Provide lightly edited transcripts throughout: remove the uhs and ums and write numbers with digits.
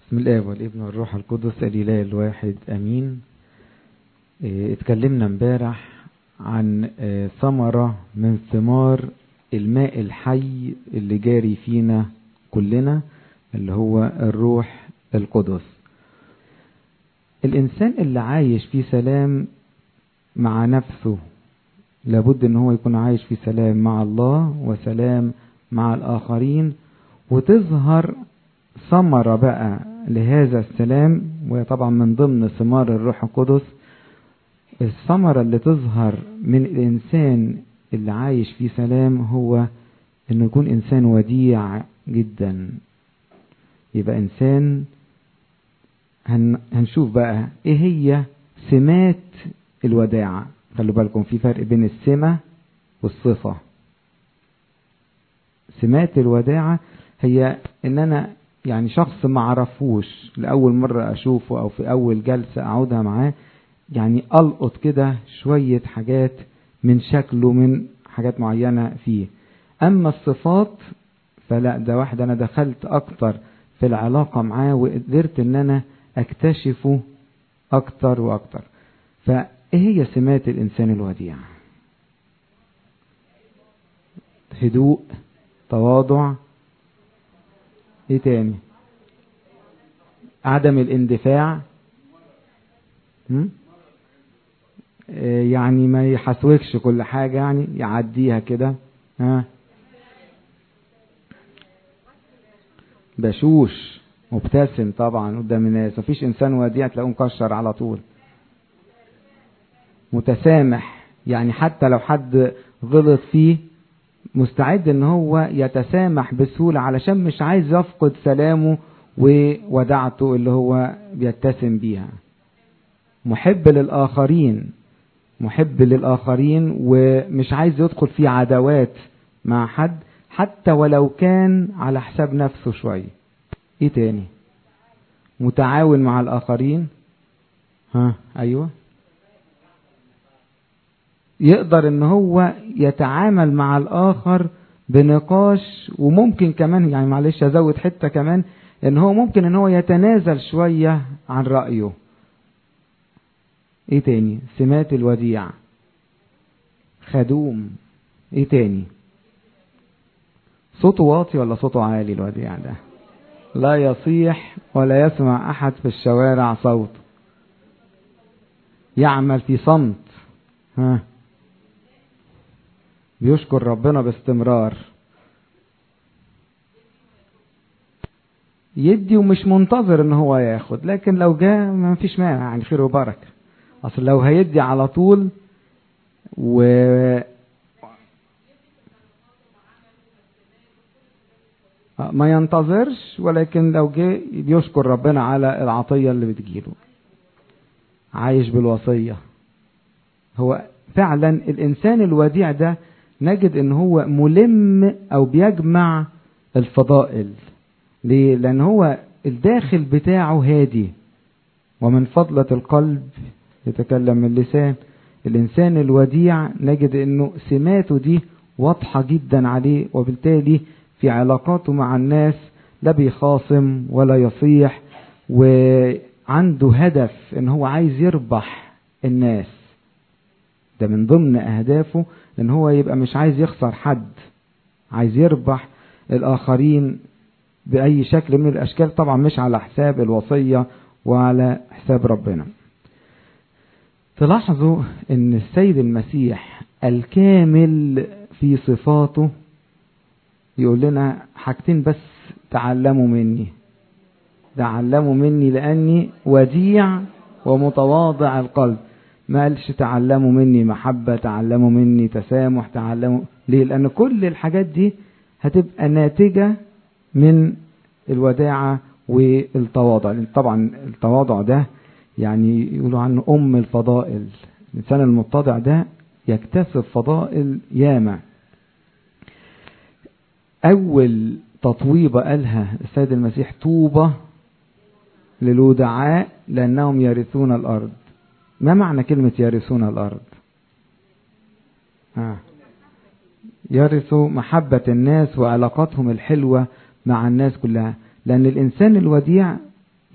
بسم الله والابن والروح القدس الإله الواحد أمين. اتكلمنا امبارح عن ثمرة من ثمار الماء الحي اللي جاري فينا كلنا، اللي هو الروح القدس. الإنسان اللي عايش في سلام مع نفسه لابد ان هو يكون عايش في سلام مع الله وسلام مع الآخرين، وتظهر ثمرة بقى لهذا السلام. وطبعا من ضمن ثمار الروح القدس الثمرة اللي تظهر من الإنسان اللي عايش في سلام هو انه يكون إنسان وديع جدا. يبقى إنسان هنشوف بقى ايه هي سمات الوداعة. خلوا بالكم في فرق بين السمة والصفة. سمات الوداعة هي ان انا يعني شخص ما عرفوش لأول مرة اشوفه او في اول جلسة اقعدها معاه، يعني القط كده شوية حاجات من شكله، من حاجات معينة فيه. اما الصفات فلا، ده واحد انا دخلت اكتر في العلاقة معاه وقدرت ان انا اكتشفه اكتر واكتر. فايه هي سمات الانسان الوديع؟ هدوء، تواضع، ايه تاني؟ عدم الاندفاع، يعني ما يحسوكش كل حاجة، يعني يعديها كده. بشوش، مبتسم طبعا قدام الناس. مفيش انسان وديع تلاقوه مكشر على طول. متسامح، يعني حتى لو حد غلط فيه مستعد ان هو يتسامح بسهولة علشان مش عايز يفقد سلامه وودعته اللي هو بيتسم بيها. محب للآخرين، محب للآخرين ومش عايز يدخل في عداوات مع حد حتى ولو كان على حساب نفسه شوية. ايه تاني؟ متعاون مع الآخرين. ايوه، يقدر ان هو يتعامل مع الآخر بنقاش، وممكن كمان يعني معلش ازود حتة كمان، ان هو ممكن ان هو يتنازل شوية عن رأيه. ايه تاني؟ سمات الوديع. خدوم. ايه تاني؟ صوته واطي ولا صوته عالي الوديع ده؟ لا يصيح ولا يسمع احد في الشوارع صوته. يعمل في صمت. بيشكر ربنا باستمرار. يدي ومش منتظر ان هو ياخد، لكن لو جاء ما فيش مانع، يعني خير وبركة. اصل لو هيدي على طول ما ينتظرش، ولكن لو جه بيشكر ربنا على العطية اللي بتجيله. عايش بالوصية. هو فعلا الإنسان الوديع ده نجد ان هو ملم او بيجمع الفضائل. ليه؟ لان هو الداخل بتاعه هادي، ومن فضلة القلب يتكلم اللسان. الإنسان الوديع نجد انه سماته دي واضحة جدا عليه، وبالتالي في علاقاته مع الناس لا بيخاصم ولا يصيح، وعنده هدف ان هو عايز يربح الناس. ده من ضمن اهدافه ان هو يبقى مش عايز يخسر حد، عايز يربح الآخرين بأي شكل من الأشكال، طبعا مش على حساب الوصية وعلى حساب ربنا. تلاحظوا ان السيد المسيح الكامل في صفاته يقول لنا حاجتين بس: تعلموا مني. تعلموا مني لأني وديع ومتواضع القلب. ما قالش تعلموا مني محبة، تعلموا مني تسامح، تعلموا. ليه؟ لأن كل الحاجات دي هتبقى ناتجة من الوداعة والتواضع. طبعا التواضع ده يعني يقولوا عنه أم الفضائل. الإنسان المتضع ده يكتسب فضائل ياما. أول تطويبة قالها السيد المسيح: طوبى للودعاء لأنهم يرثون الأرض. ما معنى كلمة يرثون الأرض؟ يرثوا محبة الناس وعلاقاتهم الحلوة مع الناس كلها. لأن الإنسان الوديع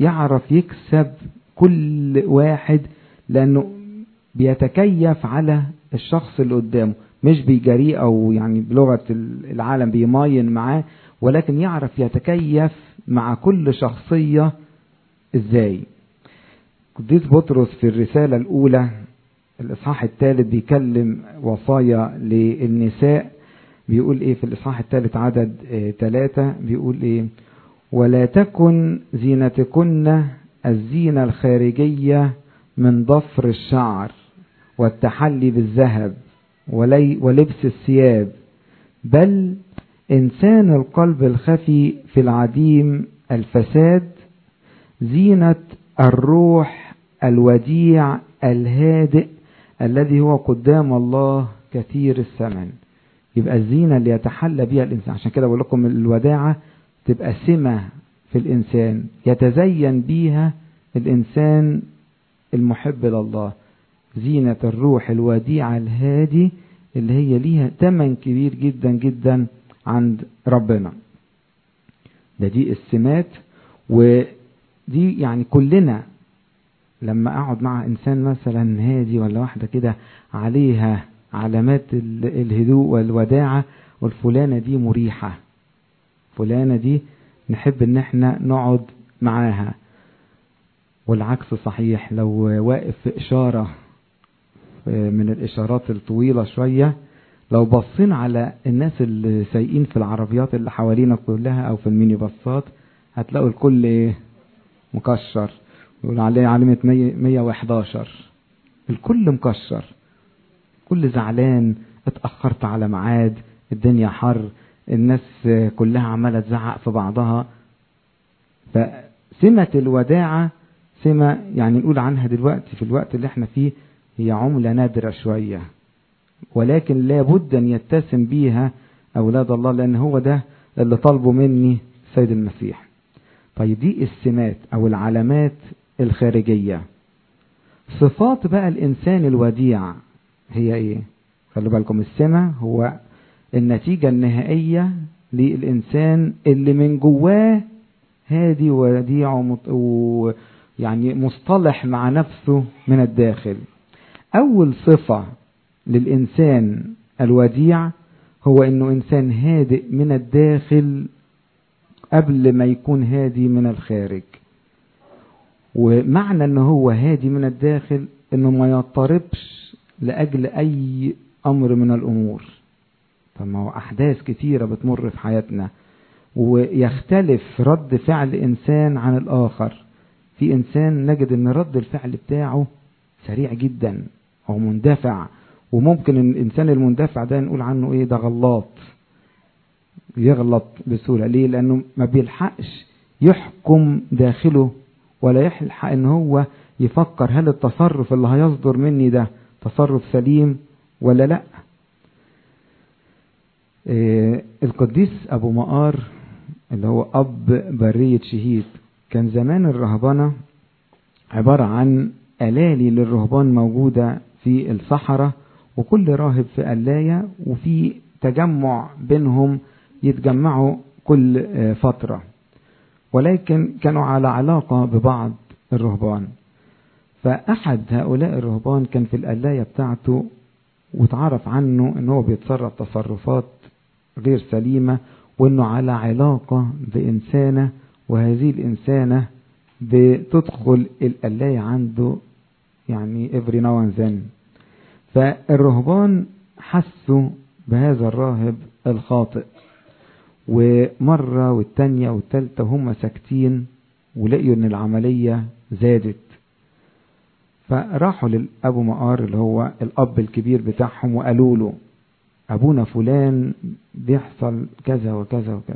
يعرف يكسب كل واحد، لأنه بيتكيف على الشخص اللي قدامه، مش بيجريه أو يعني بلغة العالم بيماين معاه، ولكن يعرف يتكيف مع كل شخصية ازاي. قديس بطرس في الرسالة الأولى الإصحاح الثالث بيكلم وصايا للنساء، بيقول ايه في الإصحاح الثالث عدد 3، بيقول ايه: ولا تكن زينتكن الزينة الخارجية من ضفر الشعر والتحلي بالذهب ولبس الثياب، بل إنسان القلب الخفي في العديم الفساد، زينة الروح الوديع الهادئ الذي هو قدام الله كثير الثمن. يبقى الزينة اللي يتحلى بها الإنسان، عشان كده بقول لكم الوداعة تبقى سمة في الإنسان يتزين بيها الإنسان المحب لله، زينة الروح الوديع الهادي اللي هي ليها ثمن كبير جدا جدا عند ربنا. دي السمات، ودي يعني كلنا لما اقعد مع انسان مثلا هادي ولا واحدة كده عليها علامات الهدوء والوداعة، والفلانة دي مريحة، فلانة دي نحب ان احنا نقعد معاها. والعكس صحيح، لو واقف في اشارة من الاشارات الطويلة شوية، لو بصين على الناس اللي سايقين في العربيات اللي حوالينا كلها او في الميني باصات، هتلاقوا الكل مكشر، يقول عليه علامة 111، الكل مكشر، كل زعلان، اتأخرت على ميعاد، الدنيا حر، الناس كلها عمالة تزعق في بعضها. فسمة الوداعة سمة يعني نقول عنها دلوقتي في الوقت اللي احنا فيه هي عملة نادرة شوية، ولكن لابد ان يتسم بيها اولاد الله، لان هو ده اللي طلبه مني السيد المسيح. طيب دي السمات او العلامات الخارجية. صفات بقى الانسان الوديع هي ايه؟ خلوا بالكم، السمة هو النتيجة النهائية للإنسان اللي من جواه هادي وديع يعني مصطلح مع نفسه من الداخل. أول صفة للإنسان الوديع هو إنه إنسان هادئ من الداخل قبل ما يكون هادي من الخارج. ومعنى إنه هو هادي من الداخل إنه ما يضطربش لأجل أي أمر من الأمور. فما هو أحداث كتيرة بتمر في حياتنا، ويختلف رد فعل إنسان عن الآخر. في إنسان نجد إن رد الفعل بتاعه سريع جدا أو مندفع، وممكن الإنسان المندفع ده نقول عنه إيه؟ ده غلط، يغلط بسهولة. ليه؟ لأنه ما بيلحقش يحكم داخله، ولا يلحق إن هو يفكر هل التصرف اللي هيصدر مني ده تصرف سليم ولا لا. القديس أبو مقار اللي هو أب برية شهيد، كان زمان الرهبنة عبارة عن ألالي للرهبان موجودة في الصحراء، وكل راهب في قلاية، وفي تجمع بينهم يتجمعوا كل فترة، ولكن كانوا على علاقة ببعض الرهبان. فأحد هؤلاء الرهبان كان في القلاية بتاعته، وتعرف عنه أنه بيتصرف تصرفات غير سليمة، وأنه على علاقة بإنسانة، وهذه الإنسانة بتدخل القلاية عنده يعني every now and then. فالرهبان حسوا بهذا الراهب الخاطئ، ومرة والتانية والتالتة هم ساكتين، ولقيوا ان العملية زادت. فراحوا للأبو مقار اللي هو الأب الكبير بتاعهم، وقالوا له أبونا فلان بيحصل كذا وكذا وكذا.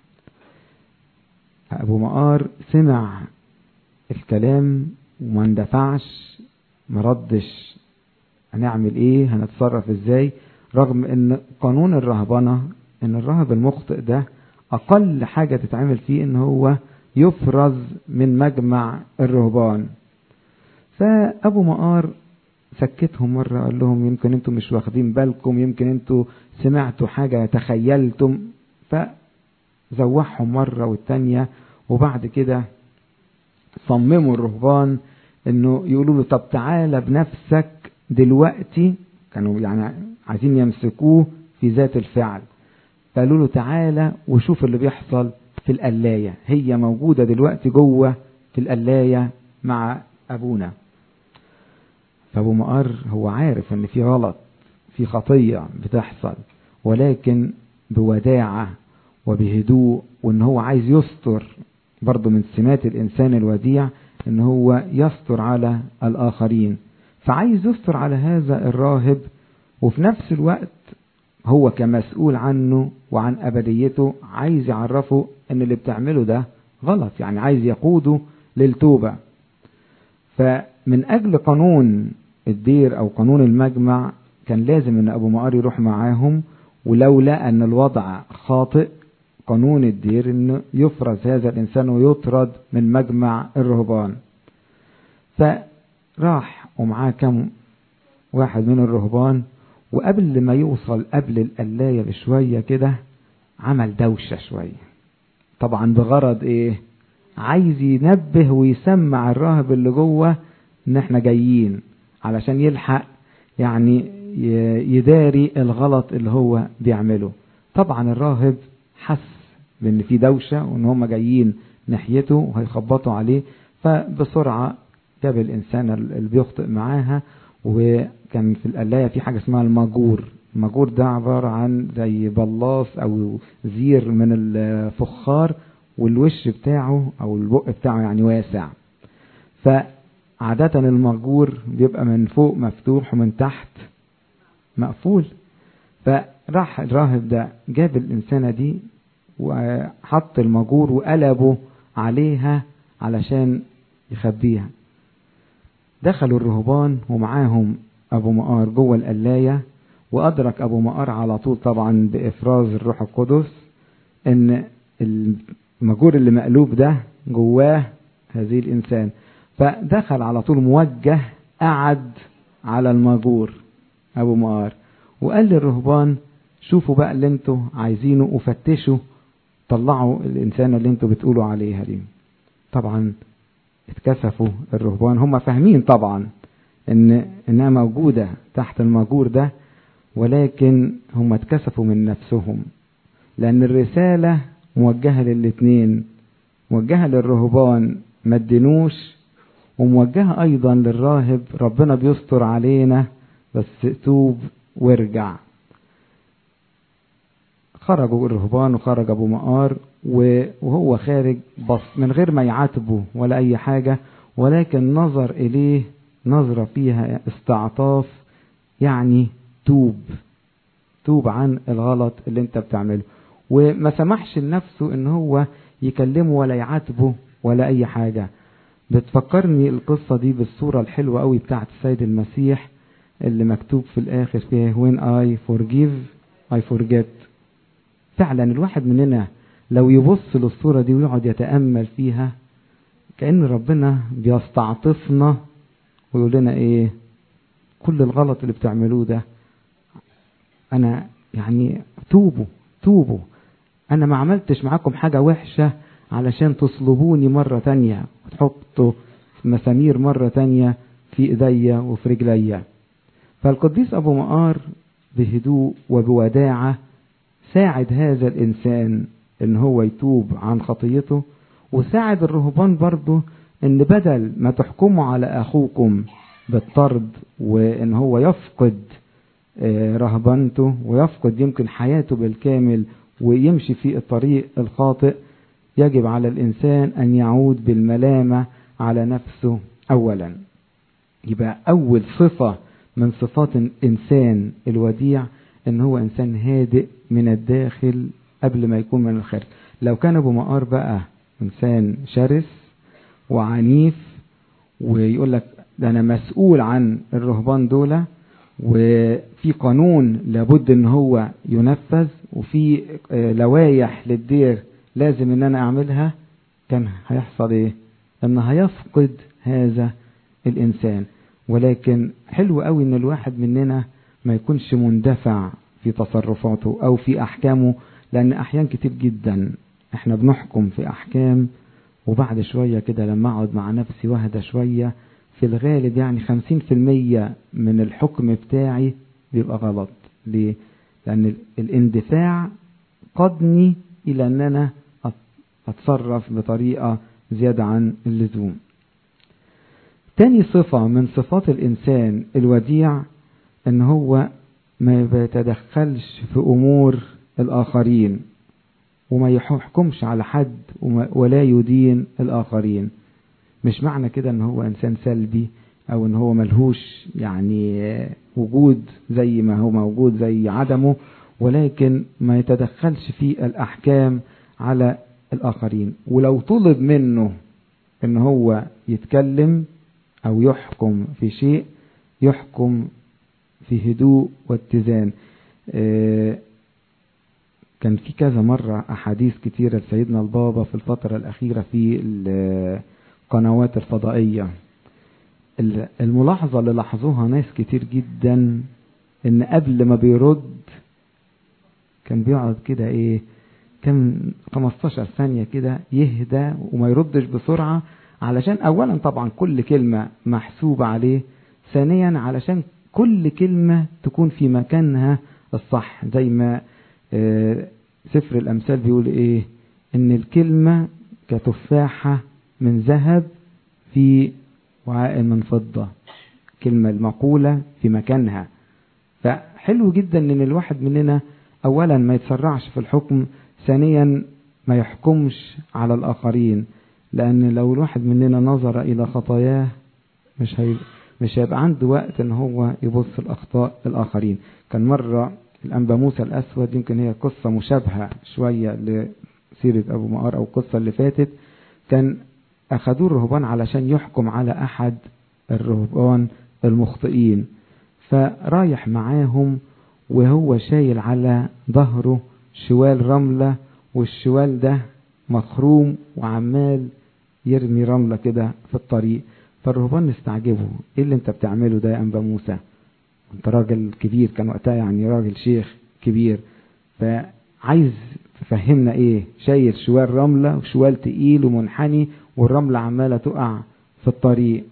أبو مقار سمع الكلام وما اندفعش، ما ردش هنعمل ايه، هنتصرف ازاي، رغم ان قانون الرهبنة ان الراهب المخطئ ده اقل حاجة تتعمل فيه ان هو يفرز من مجمع الرهبان. فابو مقار سكتهم مرة، قال لهم يمكن انتم مش واخدين بالكم، يمكن انتم سمعتوا حاجة تخيلتم. فزوحهم مرة والتانية، وبعد كده صمموا الرهبان انه يقولوا له طب تعالى بنفسك دلوقتي، كانوا يعني عايزين يمسكوه في ذات الفعل، فقالوا له تعالى وشوف اللي بيحصل في القلاية، هي موجودة دلوقتي جوه في القلاية مع أبونا. فأبو مقار هو عارف ان في غلط، في خطية بتحصل، ولكن بوداعة وبهدوء، وان هو عايز يستر. برضو من سمات الإنسان الوديع ان هو يستر على الآخرين، فعايز يستر على هذا الراهب، وفي نفس الوقت هو كمسؤول عنه وعن أبديته عايز يعرفه ان اللي بتعمله ده غلط، يعني عايز يقوده للتوبة. فمن أجل قانون الدير أو قانون المجمع كان لازم ان أبو مقار يروح معاهم، ولولا أن الوضع خاطئ قانون الدير انه يفرز هذا الإنسان ويطرد من مجمع الرهبان. فراح ومعاه كم واحد من الرهبان، وقبل ما يوصل قبل القلاية بشوية كده عمل دوشة شوية، طبعا بغرض ايه؟ عايز ينبه ويسمع الراهب اللي جوه ان احنا جايين، علشان يلحق يعني يداري الغلط اللي هو بيعمله. طبعا الراهب حس بان في دوشة وان هم جايين ناحيته وهيخبطوا عليه، فبسرعة جاب الانسان اللي بيخطئ معاها. وكان في القلاية في حاجة اسمها الماجور. الماجور ده عبارة عن زي بلاص او زير من الفخار، والوش بتاعه او البق بتاعه يعني واسع، فعادة الماجور بيبقى من فوق مفتوح ومن تحت مقفول. فراح الراهب ده جاب الإنسانة دي وحط الماجور وقلبه عليها علشان يخبيها. دخلوا الرهبان ومعاهم أبو مقار جوه القلاية، وأدرك أبو مقار على طول طبعا بإفراز الروح القدس إن الماجور اللي مقلوب ده جواه هذه الإنسان، فدخل على طول موجه، قعد على الماجور أبو مقار وقال للرهبان شوفوا بقى اللي انتوا عايزينه وفتشوا، طلعوا الإنسان اللي انتوا بتقولوا عليها دي. طبعا اتكسفوا الرهبان، هم فاهمين طبعا انها موجودة تحت الماجور ده، ولكن هم اتكسفوا من نفسهم، لأن الرسالة موجهة للاتنين، موجهة للرهبان ما ادينوش، وموجهة أيضا للراهب ربنا بيستر علينا بس توب وارجع. خرجوا الرهبان وخرج أبو مقار، وهو خارج بص من غير ما يعاتبه ولا أي حاجة، ولكن نظر إليه نظرة فيها استعطاف، يعني توب عن الغلط اللي انت بتعمله. وما سمحش لنفسه ان هو يكلمه ولا يعاتبه ولا اي حاجة. بتفكرني القصة دي بالصورة الحلوة قوي بتاعت السيد المسيح اللي مكتوب في الاخر فيها when I forgive I forget. فعلا الواحد مننا لو يبص للصورة دي ويقعد يتأمل فيها، كأن ربنا بيستعطفنا ويقول لنا ايه؟ كل الغلط اللي بتعملوه ده انا يعني توبوا، انا ما عملتش معاكم حاجة وحشة علشان تصلبوني مرة تانية وتحطوا مسامير مرة تانية في ايديا وفي رجليا. فالقديس ابو مقار بهدوء وبوداعة ساعد هذا الانسان ان هو يتوب عن خطيته، وساعد الرهبان برضو ان بدل ما تحكموا على اخوكم بالطرد وان هو يفقد رهبنته ويفقد يمكن حياته بالكامل ويمشي في الطريق الخاطئ، يجب على الإنسان أن يعود بالملامة على نفسه أولا. يبقى أول صفة من صفات الإنسان الوديع أن هو إنسان هادئ من الداخل قبل ما يكون من الخارج. لو كان أبو مقار بقى إنسان شرس وعنيف ويقول لك ده أنا مسؤول عن الرهبان دولة وفي قانون لابد ان هو ينفذ وفي لوايح للدير لازم ان انا اعملها، كان هيحصل ايه؟ ان هيفقد هذا الانسان. ولكن حلو قوي ان الواحد مننا ما يكونش مندفع في تصرفاته او في احكامه، لان احيان كتير جدا احنا بنحكم في احكام وبعد شوية كده لما اقعد مع نفسي واهدى شوية، في الغالب يعني 50% من الحكم بتاعي بيبقى غلط. ليه؟ لأن الاندفاع قادني إلى أن أنا أتصرف بطريقة زيادة عن اللزوم. تاني صفة من صفات الإنسان الوديع أن هو ما بيتدخلش في أمور الآخرين، وما يحكمش على حد، ولا يدين الآخرين. مش معنى كده أن هو إنسان سلبي أو أن هو ملهوش يعني وجود زي ما هو موجود زي عدمه، ولكن ما يتدخلش في الأحكام على الآخرين. ولو طلب منه أن هو يتكلم أو يحكم في شيء، يحكم في هدوء واتزان. كان في كذا مرة أحاديث كتيرة لسيدنا البابا في الفترة الأخيرة في القنوات الفضائية. الملاحظة اللي لاحظوها ناس كتير جدا إن قبل ما بيرد كان بيقعد كده كان 15 ثانية كده يهدى وما يردش بسرعة، علشان أولا طبعا كل كلمة محسوبة عليه، ثانيا علشان كل كلمة تكون في مكانها الصح. زي ما سفر الأمثال بيقول إن الكلمة كتفاحة من ذهب في وعاء من فضة، كلمة المقولة في مكانها. فحلو جدا إن الواحد مننا أولا ما يتسرعش في الحكم، ثانيا ما يحكمش على الآخرين، لأن لو الواحد مننا نظر إلى خطاياه مش هيبقى عنده وقت إن هو يبص الأخطاء الآخرين. كان مرة الأنبا موسى الأسود، يمكن هي قصة مشابهة شوية لسيرة أبو مقار أو القصة اللي فاتت، كان أخذوه الرهبان علشان يحكم على أحد الرهبان المخطئين، فرايح معاهم وهو شايل على ظهره شوال رملة، والشوال ده مخروم وعمال يرمي رملة كده في الطريق. فالرهبان استعجبوا، ايه اللي انت بتعمله ده يا أنبا موسى؟ انت راجل كبير، كان وقتها يعني راجل شيخ كبير، فعايز تفهمنا شايل شوال رملة وشوال تقيل ومنحني والرملة عمالة تقع في الطريق.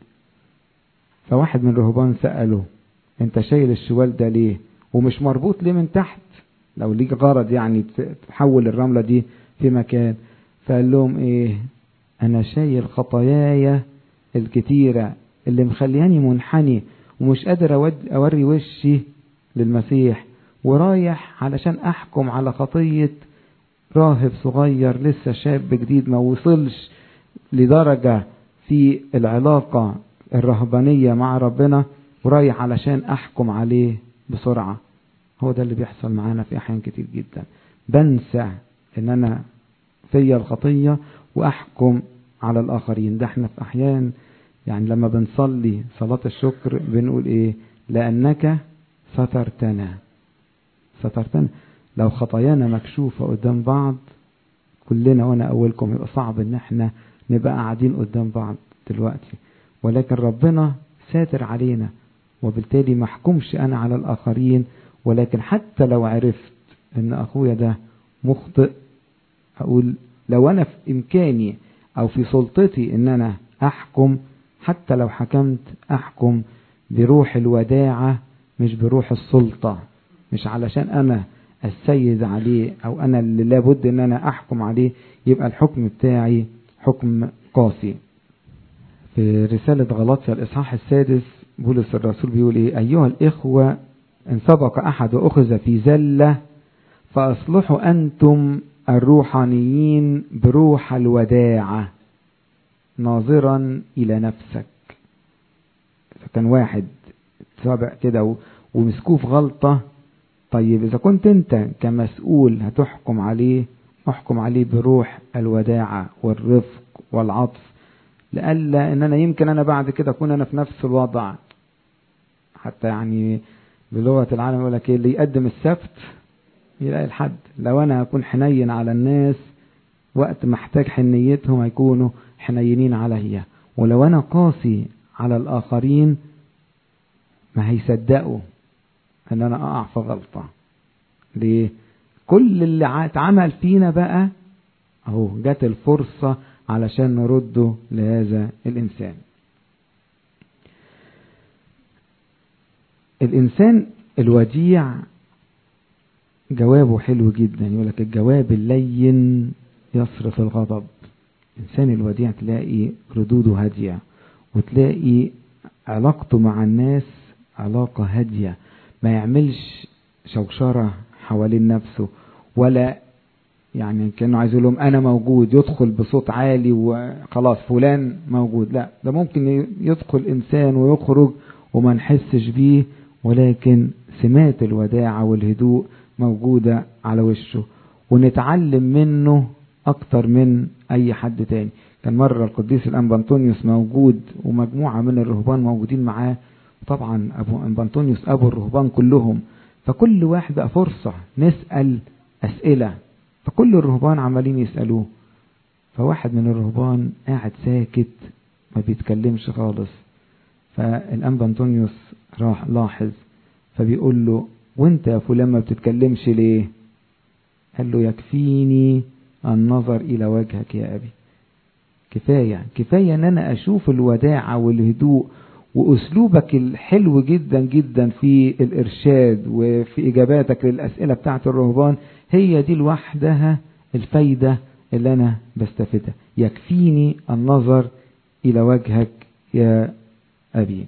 فواحد من الرهبان سأله، انت شايل الشوال ده ليه ومش مربوط ليه من تحت؟ لو ليك غرض يعني تحول الرملة دي في مكان. فقال لهم انا شايل خطاياي الكتيرة اللي مخلياني منحني ومش قادر اوري وشي للمسيح، ورايح علشان احكم على خطية راهب صغير لسه شاب جديد ما وصلش لدرجة في العلاقة الرهبانية مع ربنا، ورايح علشان احكم عليه بسرعة. هو ده اللي بيحصل معانا في احيان كتير جدا، بنسى ان انا فيا الخطية واحكم على الاخرين. ده احنا في احيان يعني لما بنصلي صلاة الشكر بنقول لأنك سترتنا. لو خطايانا مكشوفة قدام بعض كلنا، وانا اولكم، يبقى صعب ان احنا نبقى قاعدين قدام بعض دلوقتي، ولكن ربنا ساتر علينا، وبالتالي ما احكمش انا على الاخرين. ولكن حتى لو عرفت ان اخويا ده مخطئ، اقول لو انا في امكاني او في سلطتي ان انا احكم، حتى لو حكمت احكم بروح الوداعة مش بروح السلطة، مش علشان انا السيد عليه او انا اللي لابد ان انا احكم عليه يبقى الحكم بتاعي حكم قاسي. في رسالة غلاطيا الاصحاح 6 بولس الرسول بيقول ايها الاخوة، ان سبق احد واخذ في زلة فاصلحوا انتم الروحانيين بروح الوداعة ناظرا الى نفسك. فكان واحد سابق كده ومسكوه في غلطة، طيب اذا كنت انت كمسؤول هتحكم عليه، احكم عليه بروح الوداعة والرفق والعطف، لألا ان انا يمكن انا بعد كده اكون انا في نفس الوضع. حتى يعني بلغة العالم يقول لك اللي يقدم السبت يلاقي الحد. لو انا اكون حنين على الناس وقت محتاج حنيتهم هيكونوا حنينين عليا، ولو انا قاسي على الاخرين ما هيصدقوا ان انا اقع في غلطة. ليه؟ كل اللي اتعمل فينا بقى اهو جات الفرصة علشان نرده لهذا الإنسان. الإنسان الوديع جوابه حلو جدا، يقولك الجواب اللين يصرف الغضب. الإنسان الوديع تلاقي ردوده هادية، وتلاقي علاقته مع الناس علاقة هادية، ما يعملش شوشرة حوالين نفسه، ولا يعني كأنه عايز لهم أنا موجود، يدخل بصوت عالي وخلاص فلان موجود. لا، ده ممكن يدخل إنسان ويخرج وما نحسش بيه، ولكن سمات الوداعة والهدوء موجودة على وشه، ونتعلم منه أكتر من أي حد تاني. كان مرة القديس الأنبا أنطونيوس موجود ومجموعة من الرهبان موجودين معاه، طبعا أبو أنبا أنطونيوس أبو الرهبان كلهم، فكل واحد بقى فرصة نسأل أسئلة، فكل الرهبان عمالين يسألوه. فواحد من الرهبان قاعد ساكت ما بيتكلمش خالص، فالأنبا أنطونيوس راح لاحظ، فبيقول له وانت يا فلان ما بتتكلمش ليه؟ قال له يكفيني النظر إلى وجهك يا أبي. كفاية ان انا اشوف الوداعة والهدوء واسلوبك الحلو جدا جدا في الارشاد وفي اجاباتك للاسئلة بتاعت الرهبان، هي دي لوحدها الفايدة اللي انا بستفيدها. يكفيني النظر الى وجهك يا ابي.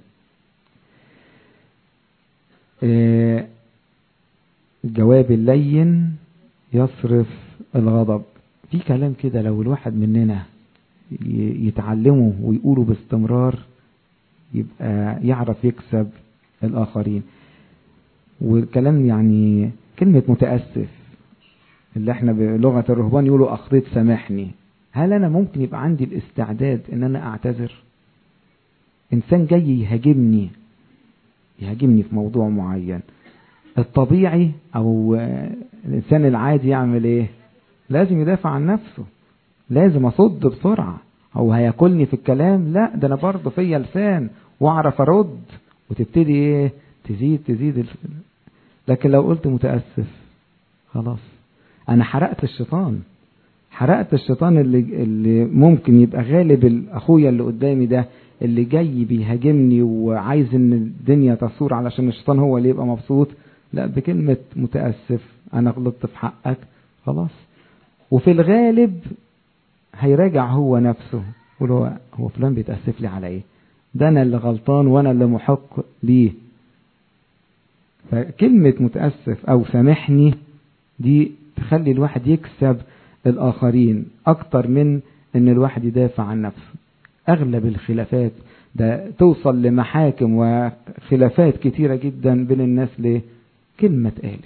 الجواب اللين يصرف الغضب. في كلام كده لو الواحد مننا يتعلمه ويقوله باستمرار يبقى يعرف يكسب الآخرين. والكلام يعني كلمة متأسف اللي احنا بلغة الرهبان يقولوا أخطيت سامحني. هل أنا ممكن يبقى عندي الاستعداد ان أنا أعتذر؟ إنسان جاي يهاجمني في موضوع معين، الطبيعي أو الإنسان العادي يعمل إيه؟ لازم يدافع عن نفسه، لازم أصد بسرعة، أو هياكلني في الكلام. لا، ده أنا برضه فيا لسان وأعرف أرد، وتبتدي إيه؟ تزيد لكن لو قلت متأسف خلاص أنا حرقت الشيطان اللي ممكن يبقى غالب الأخويا اللي قدامي ده، اللي جاي بيهاجمني وعايز إن الدنيا تصور علشان الشيطان هو اللي يبقى مبسوط. لا، بكلمة متأسف أنا غلطت في حقك خلاص. وفي الغالب هيراجع هو نفسه، يقول هو فلان بيتأسف لي على ايه؟ ده انا اللي غلطان وانا اللي محق ليه. فكلمة متأسف او سامحني دي تخلي الواحد يكسب الاخرين اكتر من ان الواحد يدافع عن نفسه. اغلب الخلافات ده توصل لمحاكم وخلافات كتيرة جدا بين الناس ليه؟ كلمة اتقالت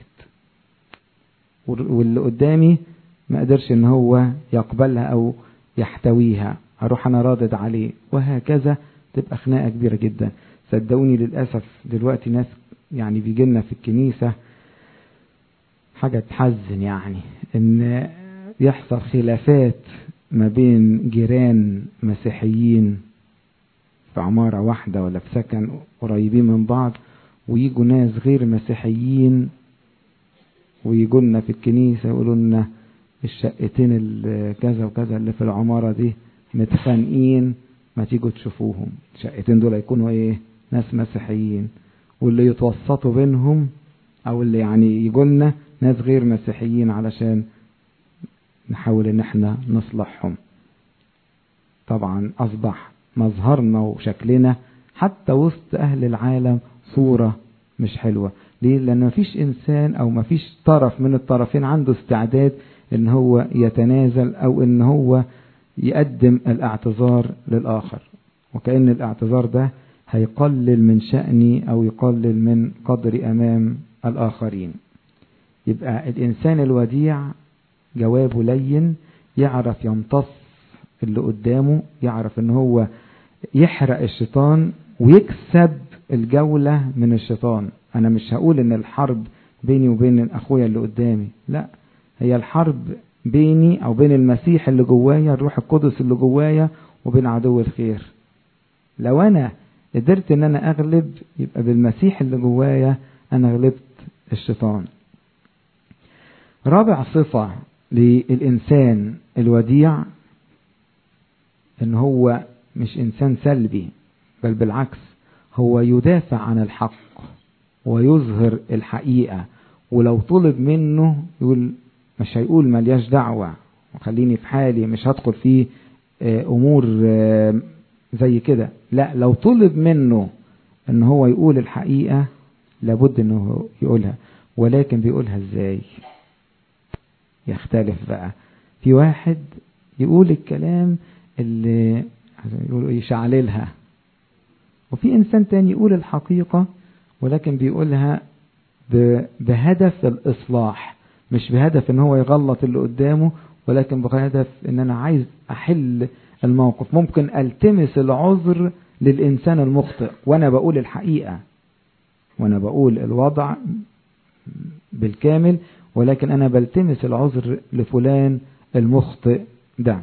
واللي قدامي ما قدرش ان هو يقبلها او يحتويها، اروح انا رادد عليه، وهكذا تبقى خناقة كبيرة جدا. صدقوني للأسف دلوقتي ناس يعني بيجي لنا في الكنيسة حاجة تحزن، يعني ان يحصل خلافات ما بين جيران مسيحيين في عمارة واحدة ولا في سكن قريبين من بعض، ويجوا ناس غير مسيحيين ويجوا لنا في الكنيسة يقولوا لنا الشقتين كذا وكذا اللي في العمارة دي متخانقين، ما تيجوا تشوفوهم. الشقتين دول يكونوا ايه؟ ناس مسيحيين، واللي يتوسطوا بينهم او اللي يعني يجوا لنا ناس غير مسيحيين علشان نحاول ان احنا نصلحهم. طبعا اصبح مظهرنا وشكلنا حتى وسط اهل العالم صورة مش حلوة. ليه؟ لان مفيش انسان او مفيش طرف من الطرفين عنده استعداد ان هو يتنازل او ان هو يقدم الاعتذار للاخر، وكأن الاعتذار ده هيقلل من شأني او يقلل من قدري امام الاخرين. يبقى الانسان الوديع جوابه لين، يعرف يمتص اللي قدامه، يعرف ان هو يحرق الشيطان ويكسب الجولة من الشيطان. انا مش هقول ان الحرب بيني وبين اخويا اللي قدامي، لا، هي الحرب بيني او بين المسيح اللي جوايا، الروح القدس اللي جوايا، وبين عدو الخير. لو انا قدرت ان انا اغلب، يبقى بالمسيح اللي جوايا انا غلبت الشيطان. رابع صفة للإنسان الوديع ان هو مش انسان سلبي، بل بالعكس هو يدافع عن الحق ويظهر الحقيقة. ولو طلب منه يقول، مش هيقول ملياش دعوة وخليني في حالي مش هدخل في امور زي كده. لا، لو طلب منه ان هو يقول الحقيقة لابد انه يقولها. ولكن بيقولها ازاي؟ يختلف بقى. في واحد يقول الكلام اللي يقولوا يشعللها، وفي انسان تاني يقول الحقيقة ولكن بيقولها بهدف الإصلاح، مش بهدف ان هو يغلط اللي قدامه، ولكن بهدف ان انا عايز احل الموقف. ممكن التمس العذر للإنسان المخطئ وانا بقول الحقيقة، وانا بقول الوضع بالكامل، ولكن انا بلتمس العذر لفلان المخطئ ده.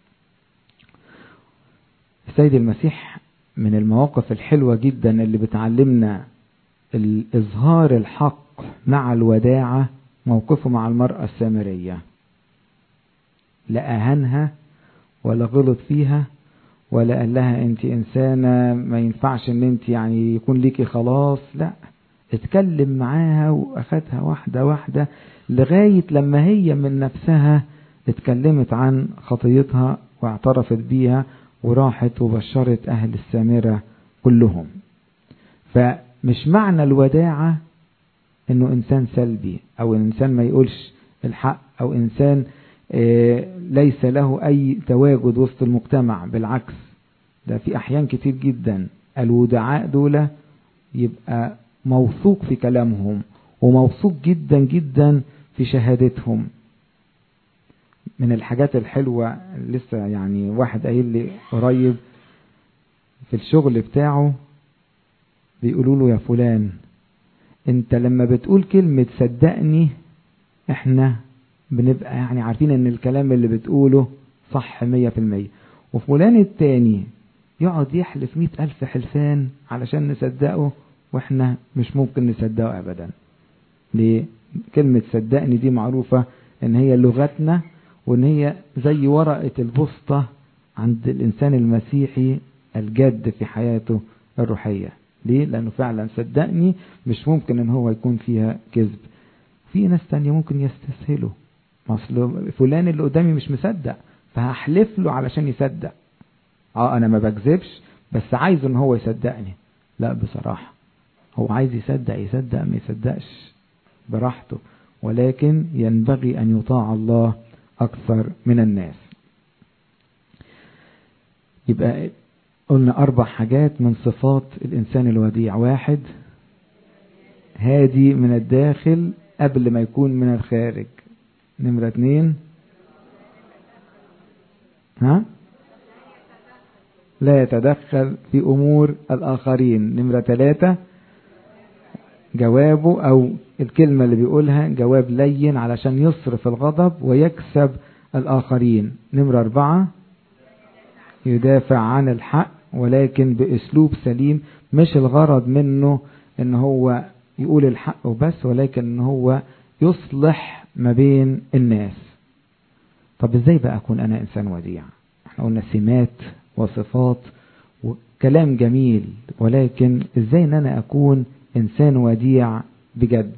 السيد المسيح من المواقف الحلوة جدا اللي بتعلمنا الإظهار الحق مع الوداعة موقفه مع المرأة السامرية. لا أهانها ولا غلط فيها ولا قال لها انت إنسانة ما ينفعش ان انت يعني يكون ليكي خلاص. لا، اتكلم معاها وأخدها واحدة واحدة لغاية لما هي من نفسها اتكلمت عن خطيتها واعترفت بيها وراحت وبشرت أهل السامرة كلهم. فمش معنى الوداعة انه انسان سلبي او انسان ما يقولش الحق او انسان ليس له اي تواجد وسط المجتمع. بالعكس، ده في احيان كتير جدا الودعاء دول يبقى موثوق في كلامهم وموثوق جدا جدا في شهادتهم. من الحاجات الحلوة لسه يعني واحد قايل لي قريب في الشغل بتاعه، بيقولوا له يا فلان انت لما بتقول كلمة صدقني احنا بنبقى يعني عارفين ان الكلام اللي بتقوله صح 100%، وفلان التاني يقعد يحلف 100,000 حلفان علشان نصدقه واحنا مش ممكن نصدقه ابدا. ليه؟ كلمة صدقني دي معروفة ان هي لغتنا، وان هي زي ورقة البسطة عند الانسان المسيحي الجاد في حياته الروحية. ليه؟ لانه فعلا صدقني مش ممكن ان هو يكون فيها كذب. في ناس تانية ممكن يستسهلوا، اصل فلان اللي قدامي مش مصدق فهحلف له علشان يصدق. انا ما بكذبش بس عايز ان هو يصدقني. لا، بصراحة هو عايز يصدق ما يصدقش براحته، ولكن ينبغي ان يطاع الله اكثر من الناس. يبقى قلنا 4 حاجات من صفات الانسان الوديع. 1 هادي من الداخل قبل ما يكون من الخارج. 2 لا يتدخل في امور الاخرين. 3 جوابه او الكلمة اللي بيقولها جواب لين علشان يصرف الغضب ويكسب الاخرين. 4 يدافع عن الحق ولكن باسلوب سليم، مش الغرض منه ان هو يقول الحق وبس، ولكن ان هو يصلح ما بين الناس. طب ازاي بقى اكون انا انسان وديع؟ احنا قلنا سمات وصفات وكلام جميل، ولكن ازاي ان انا اكون انسان وديع بجد؟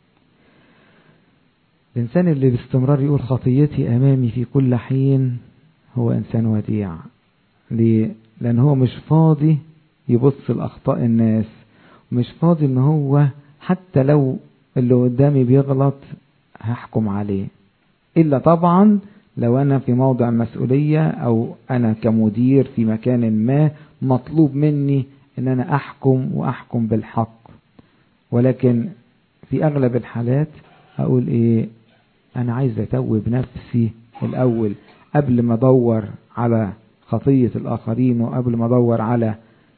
الانسان اللي باستمرار يقول خطيتي امامي في كل حين هو انسان وديع. ليه؟ لان هو مش فاضي يبص لاخطاء الناس، مش فاضي ان هو حتى لو اللي قدامي بيغلط هحكم عليه، الا طبعا لو انا في موضع مسؤولية او انا كمدير في مكان ما مطلوب مني ان انا احكم بالحق. ولكن في اغلب الحالات اقول ايه؟ انا عايز اتوب نفسي الاول قبل ما ادور على خطية الاخرين، وقبل ما ادور على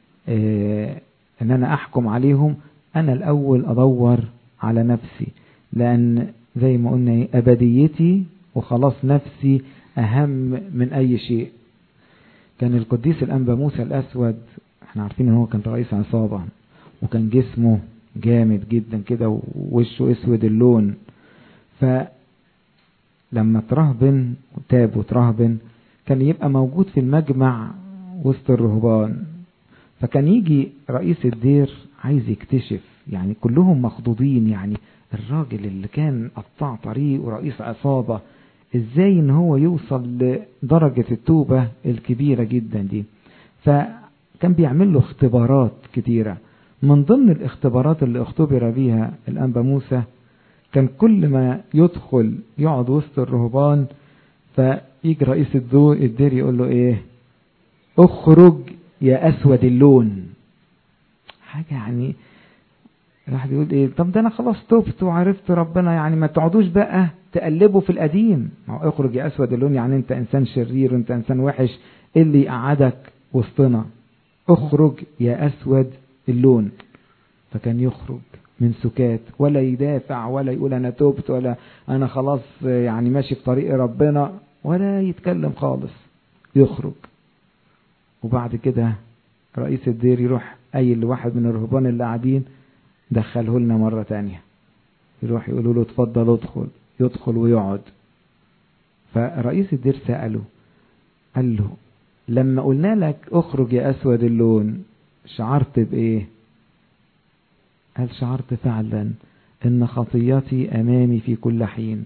ان انا احكم عليهم. انا الاول ادور على نفسي، لان زي ما قلنا ابديتي وخلاص نفسي اهم من اي شيء. كان القديس الانبا موسى الاسود، احنا عارفين ان هو كان رئيس عصابة وكان جسمه جامد جدا كده ووشه اسود اللون. فلما ترهبن وتاب وترهبن كان يبقى موجود في المجمع وسط الرهبان. فكان يجي رئيس الدير عايز يكتشف، يعني كلهم مخضوضين، يعني الراجل اللي كان قطاع طريق ورئيس عصابة ازاي ان هو يوصل لدرجة التوبة الكبيرة جدا دي. فكان بيعمل له اختبارات كتيرة. من ضمن الاختبارات اللي اختبر بيها الأنبا موسى، كان كل ما يدخل يقعد وسط الرهبان فيجي رئيس الدير يقول له ايه؟ اخرج يا اسود اللون. حاجة يعني الواحد يقول ايه؟ طب ده انا خلاص توبت وعرفت ربنا، يعني ما تقعدوش بقى تقلبوا في القديم. ما هو اخرج يا اسود اللون يعني انت انسان شرير وانت انسان وحش، إيه اللي يقعدك وسطنا؟ اخرج يا اسود اللون. فكان يخرج من سكات، ولا يدافع ولا يقول انا توبت ولا انا خلاص يعني ماشي في طريق ربنا، ولا يتكلم خالص، يخرج. وبعد كده رئيس الدير يروح قايل لواحد من الرهبان اللي قاعدين دخله لنا مرة تانية. يروح يقولوا له اتفضل ادخل، يدخل ويقعد. فرئيس الدير سأله، قال له لما قلنا لك اخرج يا اسود اللون شعرت بايه؟ قال شعرت فعلا ان خطيتي امامي في كل حين.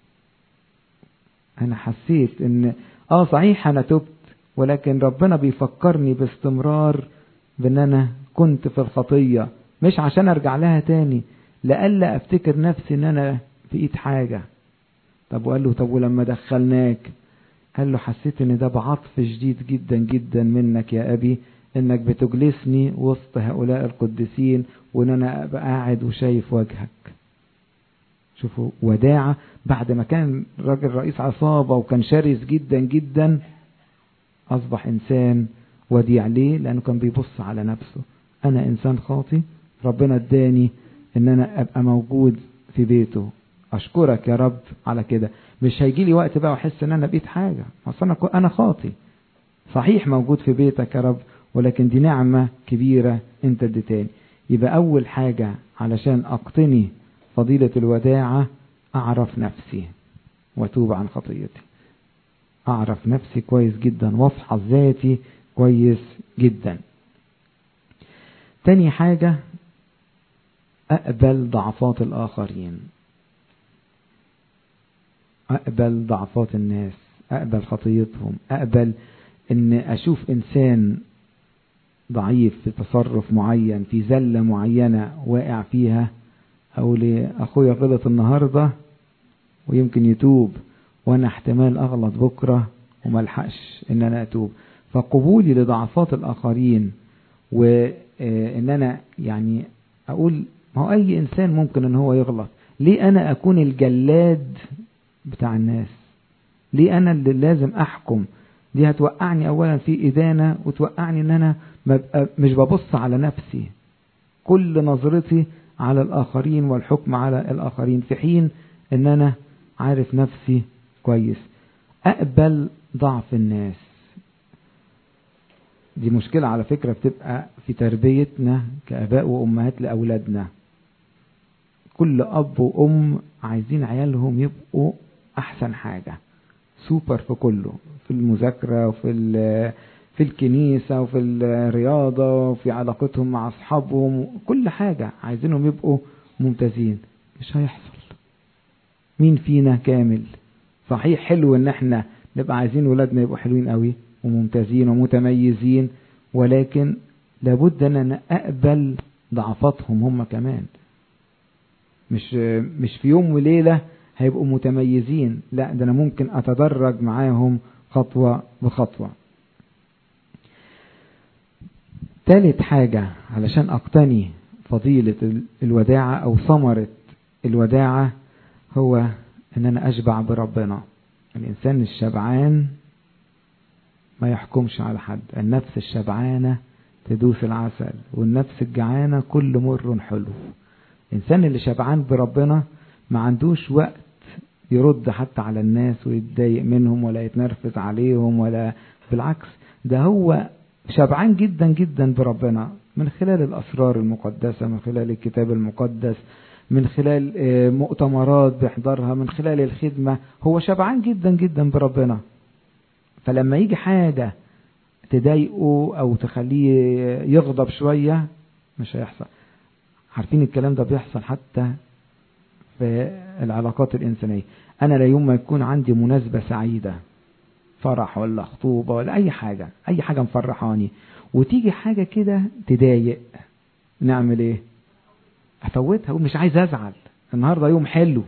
انا حسيت ان صحيح انا تبت، ولكن ربنا بيفكرني باستمرار بان انا كنت في الخطية، مش عشان ارجع لها تاني، لألا افتكر نفسي ان انا في ايد حاجة. طب وقال له طب ولما دخلناك؟ قال له حسيت ان ده بعطف شديد جدا جدا منك يا ابي، انك بتجلسني وسط هؤلاء القديسين وان انا ابقى قاعد وشايف وجهك. شوفوا وداعة، بعد ما كان راجل رئيس عصابة وكان شرس جدا جدا، اصبح انسان وديع. ليه؟ لانه كان بيبص على نفسه، انا انسان خاطي، ربنا اداني ان انا ابقى موجود في بيته، اشكرك يا رب على كده. مش هيجي لي وقت بقى واحس ان انا بقيت حاجة، اصلا انا خاطي صحيح موجود في بيتك يا رب، ولكن دي نعمة كبيرة انت اديتاني. يبقى اول حاجة علشان اقتني فضيلة الوداعة اعرف نفسي واتوب عن خطيتي، اعرف نفسي كويس جدا وافحص ذاتي كويس جدا. تاني حاجة اقبل ضعفات الاخرين، اقبل ضعفات الناس، اقبل خطيتهم، اقبل ان اشوف انسان ضعيف في تصرف معين، في زلة معينة واقع فيها، اقول اخويا غلط النهاردة ويمكن يتوب، وانا احتمال اغلط بكرة وملحقش ان انا اتوب. فقبولي لضعفات الاخرين، وان انا يعني اقول ما هو اي انسان ممكن ان هو يغلط، ليه انا اكون الجلاد بتاع الناس؟ ليه انا اللي لازم احكم؟ دي هتوقعني اولا في ادانة، وتوقعني ان انا مش ببص على نفسي، كل نظرتي على الاخرين والحكم على الاخرين، في حين ان انا عارف نفسي كويس. اقبل ضعف الناس، دي مشكلة على فكرة بتبقى في تربيتنا كآباء وأمهات لأولادنا. كل أب وأم عايزين عيالهم يبقوا أحسن حاجة، سوبر في كله، في المذاكرة في الكنيسة وفي الرياضة وفي علاقتهم مع أصحابهم، كل حاجة عايزينهم يبقوا ممتازين. مش هيحصل. مين فينا كامل؟ صحيح حلو ان احنا نبقى عايزين ولادنا يبقوا حلوين قوي وممتازين ومتميزين، ولكن لابد ان انا اقبل ضعفاتهم هم كمان. مش في يوم وليلة هيبقوا متميزين، لا ده انا ممكن اتدرج معاهم خطوة بخطوة. ثالث حاجة علشان اقتني فضيلة الوداعة او ثمرة الوداعة، هو ان انا اشبع بربنا. الانسان الشبعان ما يحكمش على حد، النفس الشبعانة تدوس العسل، والنفس الجعانة كل مر حلو. الانسان اللي شبعان بربنا ما عندوش وقت يرد حتى على الناس ويتضايق منهم ولا يتنرفز عليهم، ولا بالعكس، ده هو شبعان جدا جدا بربنا من خلال الأسرار المقدسة، من خلال الكتاب المقدس، من خلال مؤتمرات بيحضرها، من خلال الخدمة. هو شبعان جدا جدا بربنا. فلما يجي حاجة تضايقه أو تخليه يغضب شوية مش هيحصل. عارفين الكلام ده بيحصل حتى في العلاقات الإنسانية. أنا لا يوم ما يكون عندي مناسبة سعيدة، فرح ولا خطوبة ولا أي حاجة مفرحاني، وتيجي حاجة كده تضايق، نعمل إيه؟ أفوتها ومش عايز أزعل. النهاردة يوم حلو،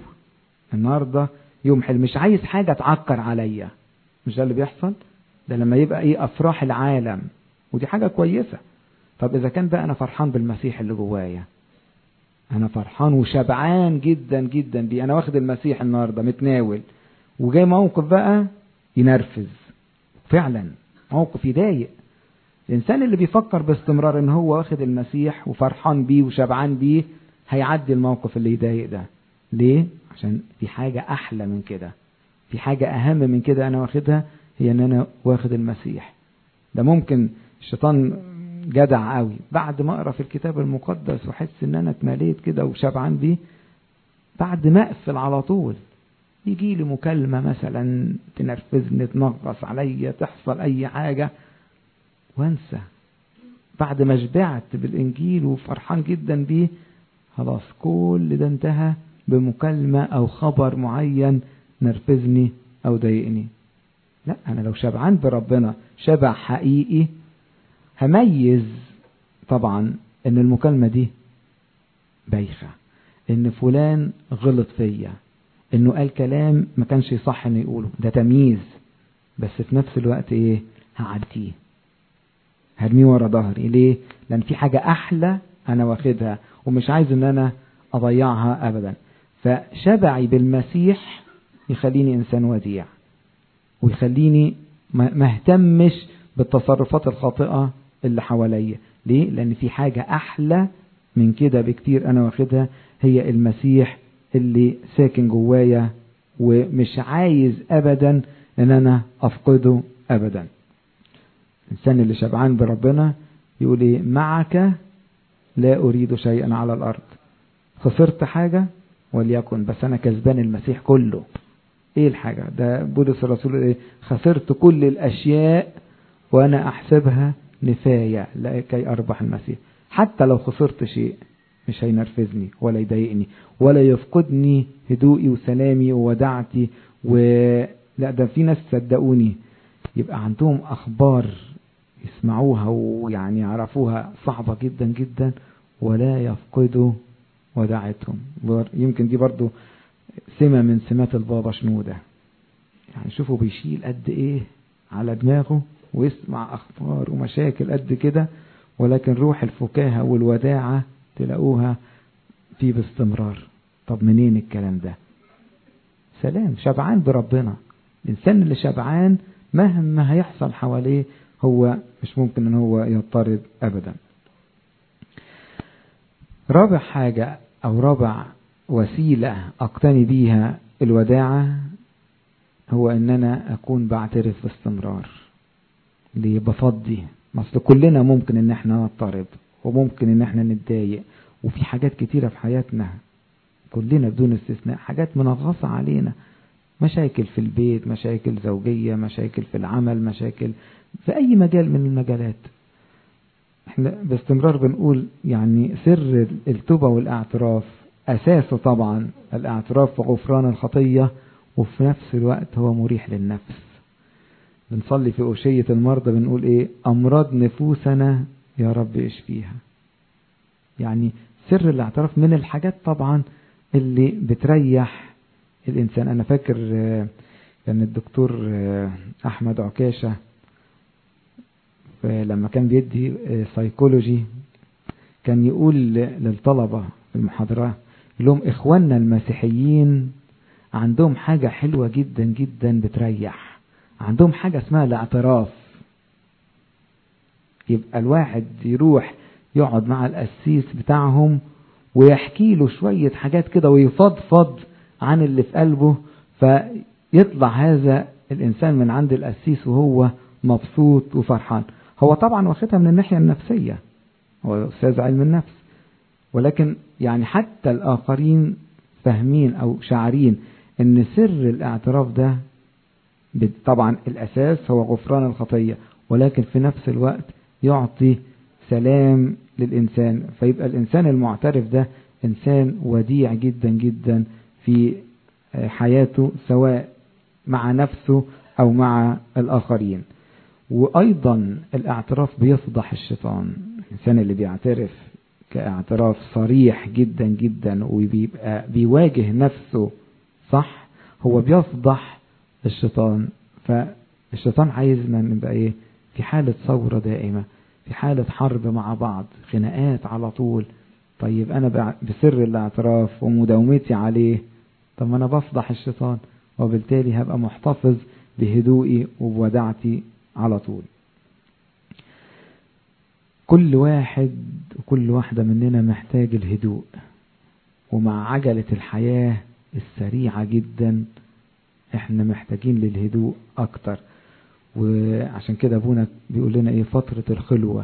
مش عايز حاجة تعكر عليا. مش ده اللي بيحصل؟ ده لما يبقى إيه؟ أفراح العالم، ودي حاجة كويسة. طب إذا كان بقى أنا فرحان بالمسيح اللي جوايا، أنا فرحان وشبعان جدا جدا بيه، أنا واخد المسيح النهاردة متناول، وجاي موقف بقى ينرفز، فعلا موقف يضايق. الإنسان اللي بيفكر باستمرار إن هو واخد المسيح وفرحان بيه وشبعان بيه هيعدي الموقف اللي يضايق ده. ليه؟ عشان في حاجة أحلى من كده، في حاجة أهم من كده أنا واخدها، هي إن أنا واخد المسيح. ده ممكن الشيطان جدع قوي بعد ما أقرأ في الكتاب المقدس وحس إن أنا اتمليت كده وشبعان بيه، بعد ما أقفل على طول يجي لي مكالمة مثلا تنرفزني، تنغص عليا، تحصل أي حاجة، وانسى. بعد ما شبعت بالإنجيل وفرحان جدا بيه، خلاص كل ده انتهى بمكالمة أو خبر معين نرفزني أو ضايقني. لا، أنا لو شبعان بربنا شبع حقيقي هميز طبعا إن المكالمة دي بايخة، إن فلان غلط فيا، إنه قال كلام ما كانش يصح إنه يقوله، ده تمييز. بس في نفس الوقت إيه؟ هعديه، هرميه ورا ظهري. ليه؟ لأن في حاجة أحلى أنا واخدها ومش عايز إن أنا أضيعها أبدا. فشبعي بالمسيح يخليني إنسان وديع، ويخليني ما اهتمش بالتصرفات الخاطئة اللي حواليا. ليه؟ لأن في حاجة أحلى من كده بكتير أنا واخدها، هي المسيح اللي ساكن جوايا، ومش عايز أبدا إن أنا أفقده أبدا. الإنسان اللي شبعان بربنا يقول إيه؟ معك لا أريد شيئا على الأرض. خسرت حاجة وليكن، بس أنا كسبان المسيح كله. إيه الحاجة؟ ده بولس الرسول إيه؟ خسرت كل الأشياء وأنا أحسبها نفاية لكي أربح المسيح. حتى لو خسرت شيء مش هينرفزني ولا يضايقني ولا يفقدني هدوئي وسلامي وودعتي. لا، ده في ناس صدقوني يبقى عندهم أخبار يسمعوها ويعني يعرفوها صعبة جدا جدا ولا يفقدوا وداعتهم. يمكن دي برضو سمة من سمات البابا شنودة. يعني شوفوا بيشيل قد ايه على دماغه ويسمع أخبار ومشاكل قد كده، ولكن روح الفكاهة والوداعة تلاقوها فيه باستمرار. طب منين الكلام ده؟ سلام، شبعان بربنا. الإنسان اللي شبعان مهما هيحصل حواليه هو مش ممكن ان هو يضطرب ابدا. رابع حاجة او رابع وسيلة اقتني بيها الوداعة هو ان انا اكون بعترف باستمرار. ليه بفضي؟ مثل كلنا ممكن ان احنا نضطرب وممكن ان احنا نتضايق، وفي حاجات كتيرة في حياتنا كلنا بدون استثناء حاجات منغصة علينا، مشاكل في البيت، مشاكل زوجية، مشاكل في العمل، مشاكل في أي مجال من المجالات. احنا باستمرار بنقول يعني سر التوبة والاعتراف أساسه طبعا الاعتراف وغفران الخطية، وفي نفس الوقت هو مريح للنفس. بنصلي في أوشية المرضى بنقول ايه؟ أمراض نفوسنا يا رب اشفيها. يعني سر الاعتراف من الحاجات طبعا اللي بتريح الإنسان. أنا فاكر كان الدكتور أحمد عكاشة لما كان بيدي سايكولوجي كان يقول للطلبة في المحاضرة لهم إخواننا المسيحيين عندهم حاجة حلوة جدا جدا بتريح، عندهم حاجة اسمها الاعتراف. يبقى الواحد يروح يقعد مع القسيس بتاعهم ويحكي له شوية حاجات كده ويفضفض عن اللي في قلبه، فيطلع هذا الإنسان من عند القسيس وهو مبسوط وفرحان. هو طبعا واخدها من الناحية النفسية، هو أستاذ علم النفس، ولكن يعني حتى الآخرين فاهمين أو شعرين إن سر الاعتراف ده طبعا الأساس هو غفران الخطية، ولكن في نفس الوقت يعطي سلام للإنسان. فيبقى الإنسان المعترف ده إنسان وديع جدا جدا في حياته، سواء مع نفسه أو مع الآخرين. وأيضا الاعتراف بيفضح الشيطان. الإنسان اللي بيعترف كاعتراف صريح جدا جدا وبيبقى بيواجه نفسه صح، هو بيفضح الشيطان. فالشيطان عايزنا نبقى ايه؟ في حالة ثورة دائمة، في حالة حرب مع بعض، خناقات على طول. طيب انا بسر الاعتراف ومداومتي عليه، طب ما انا بفضح الشيطان، وبالتالي هبقى محتفظ بهدوئي وبودعتي على طول. كل واحد وكل واحدة مننا محتاج الهدوء، ومع عجلة الحياة السريعة جدا احنا محتاجين للهدوء اكتر. وعشان كده ابونا بيقول لنا ايه؟ فترة الخلوة.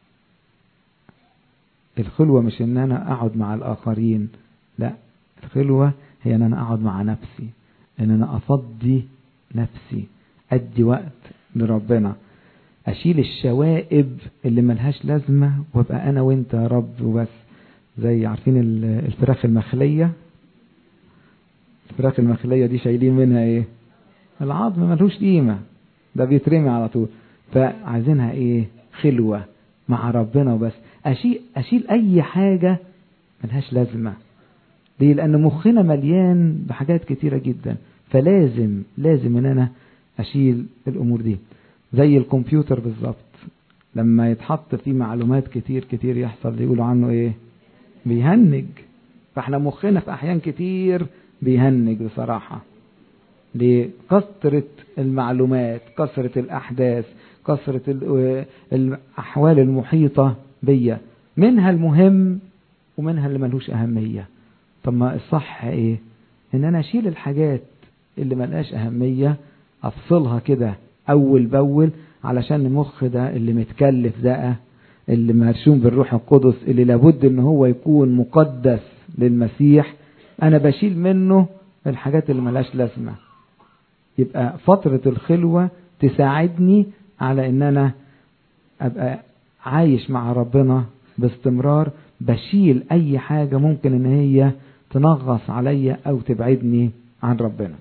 الخلوة مش ان انا اقعد مع الاخرين، لا، الخلوة هي ان انا اقعد مع نفسي، ان انا افضي نفسي، ادي وقت لربنا، اشيل الشوائب اللي ملهاش لازمة، وابقى انا وانت يا رب وبس. زي عارفين الفراخ المخلية؟ الفراخ المخلية دي شايلين منها ايه؟ العظم ملوش قيمة، ده بيترمي على طول. فعايزينها ايه؟ خلوة مع ربنا وبس. اشيل اي حاجة ملهاش لازمة. ليه؟ لان مخنا مليان بحاجات كتيرة جدا، فلازم ان انا اشيل الامور دي. زي الكمبيوتر بالظبط، لما يتحط فيه معلومات كتير يحصل يقولوا عنه ايه؟ بيهنج. فاحنا مخنا في احيان كتير بيهنج بصراحة. لكثرة المعلومات، كثرة الاحداث، كثرة الاحوال المحيطة بيا، منها المهم ومنها اللي ملوش اهمية. طب ما الصح ايه؟ ان انا اشيل الحاجات اللي ملهاش اهمية، افصلها كده اول باول، علشان المخ ده اللي متكلف ده، اللي مرسوم بالروح القدس، اللي لابد ان هو يكون مقدس للمسيح، انا بشيل منه الحاجات اللي ملهاش لازمة. يبقى فترة الخلوة تساعدني على ان انا ابقى عايش مع ربنا باستمرار، بشيل اي حاجة ممكن ان هي تنغص عليا او تبعدني عن ربنا.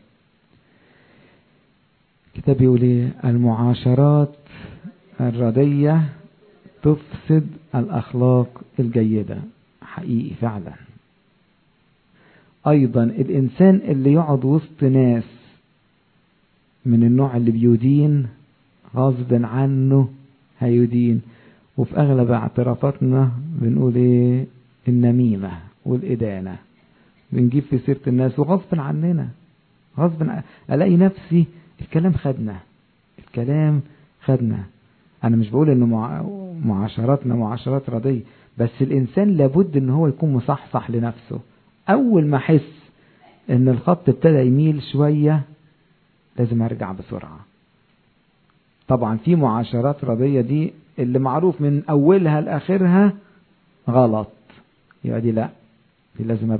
كتاب يقول ايه؟ المعاشرات الردية تفسد الأخلاق الجيدة. حقيقي فعلا. أيضا الإنسان اللي يقعد وسط ناس من النوع اللي بيدين، غصب عنه هيدين. وفي أغلب اعترافاتنا بنقول إيه؟ النميمة والإدانة، بنجيب في سيرة الناس وغصب عننا، ألاقي نفسي الكلام خدنا. أنا مش بقول إنه معاشراتنا معاشرات رضية، بس الإنسان لابد إن هو يكون مصحصح لنفسه. أول ما أحس إن الخط ابتدى يميل شوية لازم أرجع بسرعة. طبعا في معاشرات رضية دي اللي معروف من أولها لآخرها غلط، يبقى دي لا، دي لازم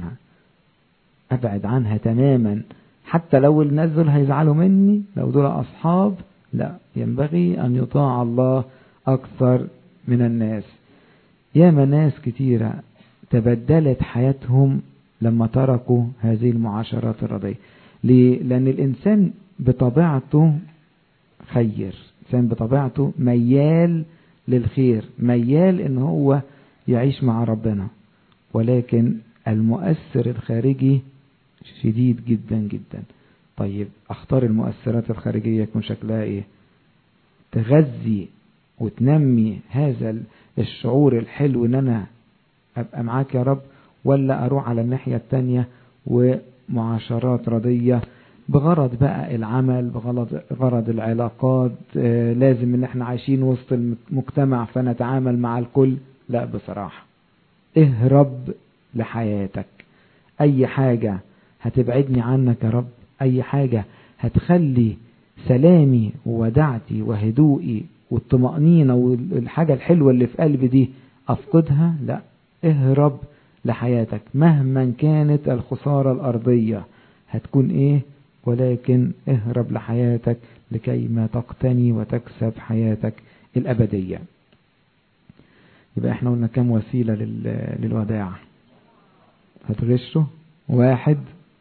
أبعد عنها تماما. حتى لو الناس دول هيزعلوا مني، لو دول أصحاب، لا، ينبغي أن يطاع الله أكثر من الناس. ياما ناس كتيرة تبدلت حياتهم لما تركوا هذه المعاشرات الرضية. ليه؟ لأن الإنسان بطبيعته خير، الإنسان بطبيعته ميال للخير، ميال إن هو يعيش مع ربنا، ولكن المؤثر الخارجي شديد جدا جدا. طيب اختار المؤثرات الخارجية يكون شكلها ايه؟ تغذي وتنمي هذا الشعور الحلو ان انا ابقى معاك يا رب، ولا اروح على الناحية التانية ومعاشرات رضية بغرض بقى العمل، بغرض العلاقات، لازم ان احنا عايشين وسط المجتمع فنتعامل مع الكل. لا بصراحة اهرب لحياتك. اي حاجة هتبعدني عنك يا رب، اي حاجة هتخلي سلامي وودعتي وهدوئي والطمأنينة والحاجة الحلوة اللي في قلبي دي افقدها، لا، اهرب لحياتك. مهما كانت الخسارة الارضية هتكون ايه؟ ولكن اهرب لحياتك لكي ما تقتني وتكسب حياتك الأبدية. يبقى احنا قلنا كم وسيلة للوداع؟ هتغشه؟ 1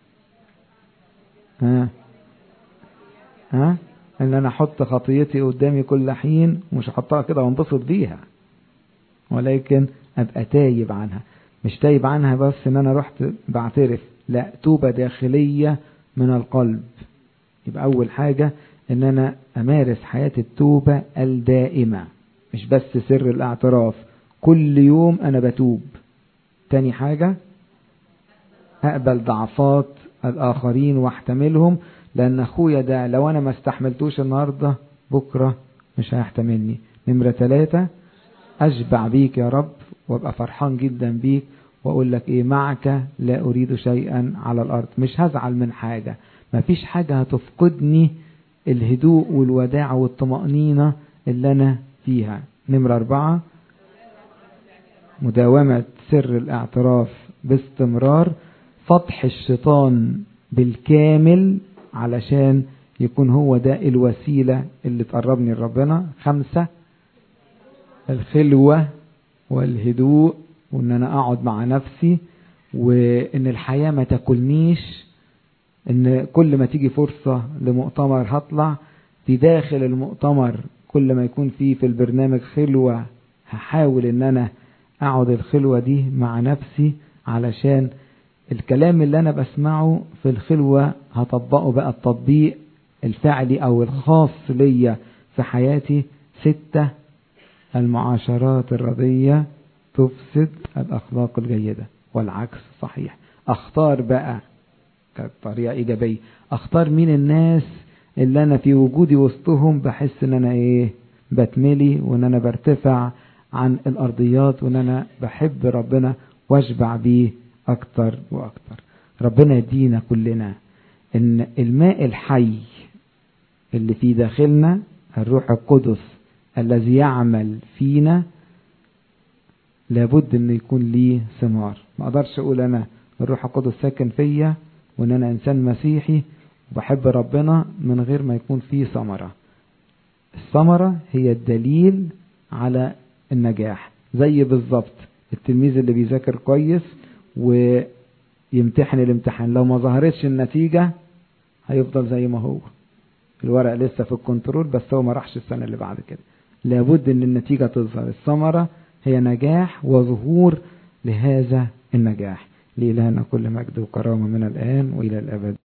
ان انا احط خطيتي قدامي كل حين، ومش احطها كده وانبسط بيها، ولكن ابقى تايب عنها. مش تايب عنها بس ان انا رحت بعترف، لا، توبة داخلية من القلب. يبقى اول حاجة ان انا امارس حياة التوبة الدائمة، مش بس سر الاعتراف، كل يوم انا بتوب. تاني حاجة اقبل ضعفات الاخرين واحتملهم، لان اخويا ده لو انا ما استحملتوش النهاردة بكرة مش هيحتملني. نمرة 3 اشبع بيك يا رب، وابقى فرحان جدا بيك، واقول لك ايه؟ معك لا اريد شيئا على الارض. مش هزعل من حاجة، مفيش حاجة هتفقدني الهدوء والوداع والطمأنينة اللي انا فيها. نمرة 4 مداومة سر الاعتراف باستمرار، فتح الشيطان بالكامل علشان يكون هو ده الوسيلة اللي تقربني لربنا. 5 الخلوة والهدوء، وان انا اقعد مع نفسي، وان الحياة ما تاكلنيش، ان كل ما تيجي فرصة لمؤتمر هطلع في داخل المؤتمر، كل ما يكون فيه في البرنامج خلوة هحاول ان انا اقعد الخلوة دي مع نفسي، علشان الكلام اللي انا بسمعه في الخلوة هطبقه بقى التطبيق الفعلي او الخاص ليا في حياتي. 6 المعاشرات الرضية تفسد الأخلاق الجيدة، والعكس صحيح. أختار بقى كطريقة إيجابية، أختار مين الناس اللي أنا في وجودي وسطهم بحس إن أنا بتملي، وإن أنا برتفع عن الأرضيات، وإن أنا بحب ربنا واشبع بيه أكتر وأكتر. ربنا يدينا كلنا إن الماء الحي اللي في داخلنا، الروح القدس الذي يعمل فينا، لابد ان يكون ليه ثمار. ما اقدرش اقول انا الروح القدس ساكن فيا وان انا انسان مسيحي وبحب ربنا من غير ما يكون فيه ثمرة. الثمرة هي الدليل على النجاح. زي بالظبط التلميذ اللي بيذاكر كويس ويمتحن الامتحان، لو ما ظهرتش النتيجة هيفضل زي ما هو، الورق لسه في الكنترول بس هو ما راحش السنة اللي بعد كده. لابد ان النتيجة تظهر. الثمرة هي نجاح وظهور لهذا النجاح. لإلهنا كل مجد وكرامة من الآن وإلى الأبد.